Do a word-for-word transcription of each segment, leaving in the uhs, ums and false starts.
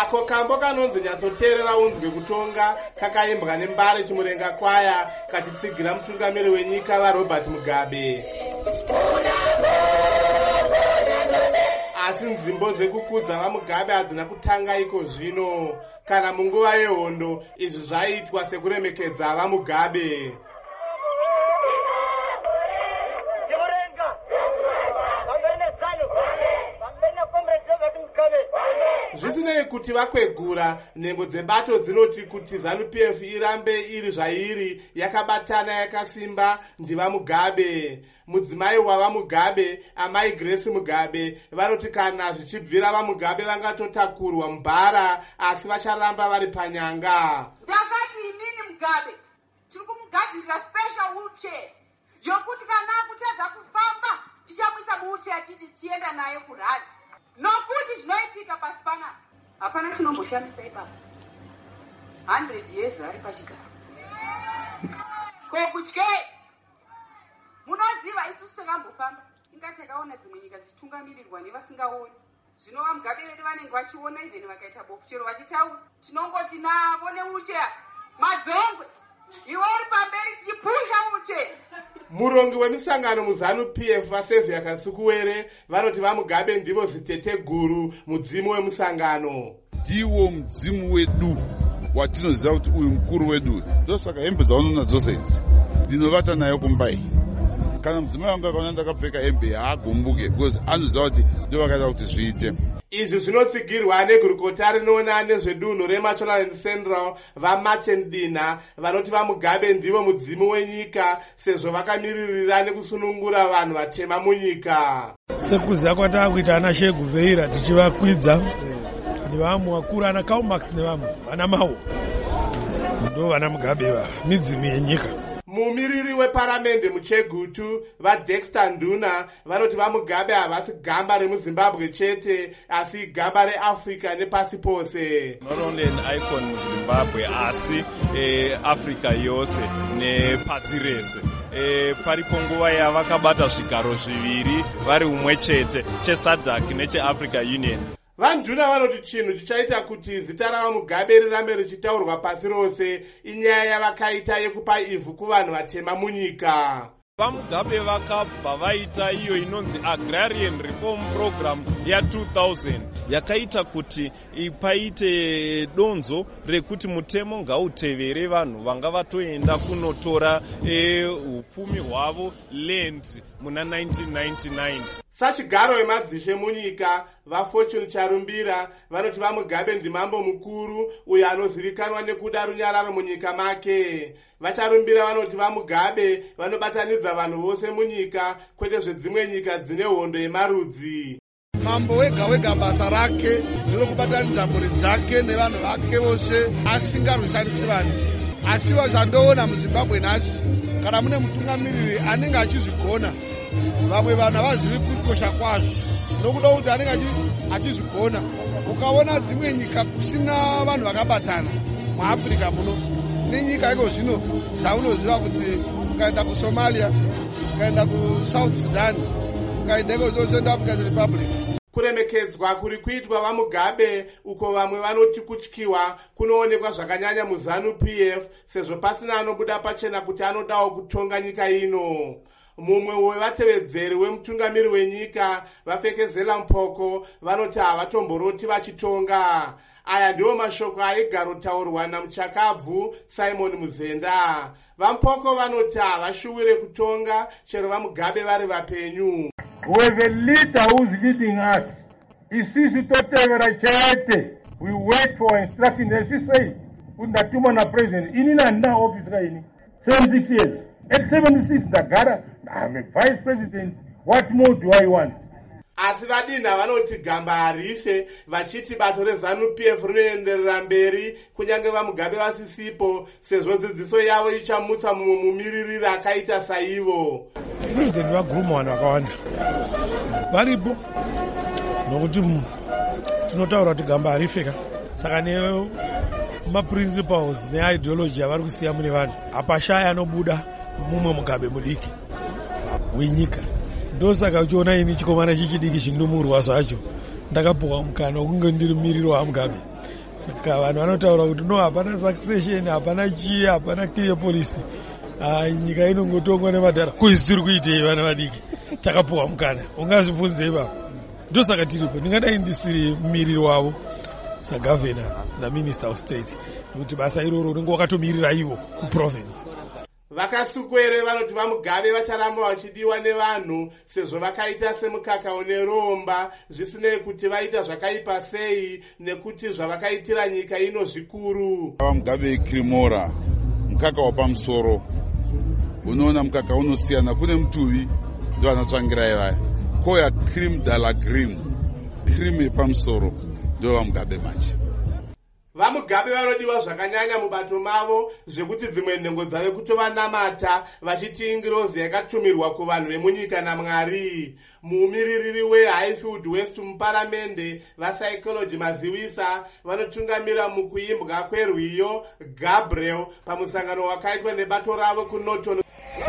ako kambo kanonzi nyatsoteerera unzwe kutonga kakaimbwa nembare chimurenga kwaya kachitsigira mutungamiri wenyika vaRobert Mugabe. Asi nzimbo dzekukudza vaMugabe hadzina kutanga iko zvino. Kana munguva yehondo izvi zvaiitwa sekuremekedza vaMugabe. Zvisinei kuti vakwegura, nhengo dzebato dzinoti kuti ZANU-P F irambe iri zvairi yakabatana yakasimba ndivaMugabe. Mudzimai wavaMugabe, amai Grace Mugabe, vanoti kana zvichibvira vaMugabe vangatotakurwa mubhara asi vacharamba vari panyanga. Takati inini Mugabe tiri kumugadzirira special wheelchair yokuti kana akutadza kufamba tichamwisa muwheelchair chiti tienda naye kurali. Nokuti zvinoitika pasi panapa hapana chinomboshamisa ipapo. one hundred years ari pachigaro. Ko kutye munoziva isusu takambofamba ingati takaona dzimwe nyika dzichitungamirirwa nevasingaoni. Zvino vaMugabe vedu vanenge vachiona even vakaita bofu chero vachitaura tinongoti navo newheelchair madzongwe iwe uri pamberi tichipusha wheelchair. Murongi wemisangano muZANU-P F vaSevia Kasukuwere vanoti vaMugabe ndivo zitete guru mudzimu wemusangano. Ndiwo mudzimu wedu watinoziva kuti uyu mukuru wedu. Ndosaka hembe dzaunona dzose idzi ndinovata nayo kumbai. Kana mudzimai wangu akaona ndakapfeka hembe haagombuke because anoziva kuti ndivo vakaita kuti zviite. Izvi zvinotsigirwa negurukota rinoona nezvedunhu reMachonaland Central vaMartin Dina vanoti vaMugabe ndivo mudzimu wenyika sezvo vakamiririra nekusunungura vanhu vatema munyika. Sekuziva kwataakuita ana Che Guevara tichivakwidza nevamwe vakuru ana Karl Marx nevamwe vana Mao ndo vana Mugabe vava midzimu yenyika. Mumiriri weparamende muChegutu vaDexter Nduna vanoti vaMugabe havasi gamba remuZimbabwe chete asi gamba reAfrica nepasi pose. Not only an icon muZimbabwe asi eh, Africa yose nepasi rese. Eh, paripo nguva yavakabata zvigaro zviviri vari umwe chete cheSADC necheAfrica Union. VaNduna vanoti chinhu chichaita kuti zita ravaMugabe rirambe richitaurwa pasi rose inyaya yavakaita yekupa ivhu kuvanhu vatema munyika. VaMugabe vakabva vaita iyo inonzi Agrarian Reform Program ya two thousand yakaita kuti paite donzo rekuti mutemo ngautevere vanhu vanga vatoenda kunotora upfumi hwavo land muna nineteen ninety-nine. Sachigaro wemadzishe munyika vaFortune Charumbira vanoti vaMugabe ndimambo mukuru uyo anozivikanwa nekuda runyararo munyika make. Vacharumbira vanoti vaMugabe vanobatanidza vanhu vose munyika kwete zvedzimwe nyika dzine hondo yemarudzi. Mambo wega wega basa rake ndinokubatanidza mhuri dzake nevanhu vake vose asingarwisanisi vanhu. Asi wazandoona muZimbabwe nhasi kana mune mutungamiriri anenge achizvigona vamwe vanhu havazivi kukosha kwazvo nokuda kuti anenge achizvigona. Ukaona dzimwe nyika kusina vanhu vakabatana muAfrica muno tine nyika iko zvino dzaunoziva kuti ukaenda kuSomalia, ukaenda kuSouth Sudan, ukaenda kuCentral African Republic. Kuremekedzwa kuri kuitwa vaMugabe uko vamwe vanoti kutyiwa kunoonekwa zvakanyanya muZANU-P F sezvo pasina anobuda pachena kuti anodawo kutonga nyika ino. Mumwe wevatevedzeri wemutungamiri wenyika vapfekezela mpoko vanoti havatomboroti vachitonga. Aya ndiwo mashoko aigarotaurwa namuchakabvu Simon Muzenda. Vampoko vanoti havashuwire kutonga chero vaMugabe vari vapenyu. We have a leader who is leading us. Isisi totevera chete. We wait for instruction. As he said, undatuma na president. Inina na office kaini. seventy-six years. At seventy-six, Dagara, I'm a vice president. What more do I want? Asi vadina vanoti gamba harishe vachiti bato reZANU-P F rinoenderera mberi kunyange vaMugabe vasisipo sezvo dzidziso yavo ichamutsa mumwe mumiririri akaita saivo. President vaguruma vanhu vakawanda varipo nokuti tinotaura kuti gamba harifeka saka nemaprinciples neideology avari kusiya mune vanhu hapashaya anobuda mumwe Mugabe mudiki wenyika. Ndosaka uchiona ini chikomana chichidiki chindomurwa zvacho ndakapuwa mukana wokunge ndiri mumiriri waMugabe. Saka vanhu vanotaura kuti no, hapana succession, hapana chii, hapana clear policy. Ah, nyika inongotongwa nemadhara. Kuizi tiri kuitei vana vadiki? Takapuwa mukana. Ungazvibvunzei baba. Ndosaka tiripo. Ndingadai ndisiri mumiriri wavo sagavhena naminister of state. Kuti basa iroro rinenge wakatomirira ivo kuprovince. Vakasukwere vanoti vaMugabe vacharamba vachidiwa nevanhu sezvo vakaita semukaka une romba, zvisinei kuti vaita zvakaipa sei nekuti zvavakaitira nyika ino zvikuru. vaMugabe ikirimora mukaka wapamusoro. Unoona mukaka unosiyana, kune mutuvi ndo vanotsvangirai vaya. Koya cream de la cream, cream yepamusoro ndo vaMugabe manje. VaMugabe vanodiwa zvakanyanya mubato mavo zvekuti dzimwe nhengo dzave kutovanamata vachiti ingirozi yakatumirwa kuvanhu vemunyika naMwari. Muumiririri weHighfield West muparamende vaPsychology Mazivisa vanotungamira mukuimbwa kwerwiyo Gabriel pamusangano wakaitwa nebato ravo kuNorton.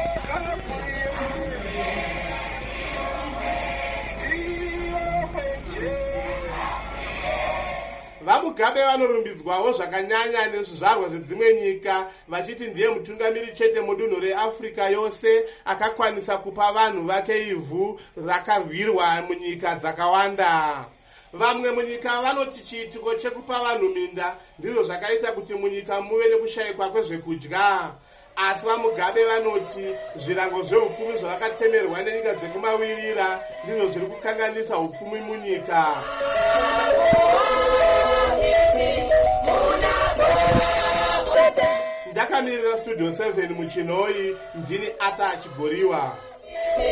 VaMugabe vanorumbidzwawo zvakanyanya nezvizvarwa zvedzimwe nyika vachiti ndiye mutungamiri chete mudunhu reAfrica yose akakwanisa kupa vanhu vake ivhu rakarwirwa munyika dzakawanda. Vamwe munyika vanoti chiitiko chekupa vanhu minda ndizvo zvakaita kuti munyika muve nekushayikwa kwezvekudya. Asi vaMugabe vanoti zvirango zveupfumi zvavakatemerwa nenyika dzekumawirira ndizvo zviri kukanganisa upfumi munyika. Ndakamirira Studio seven muchinoi, ndini Ata Chigoriwa.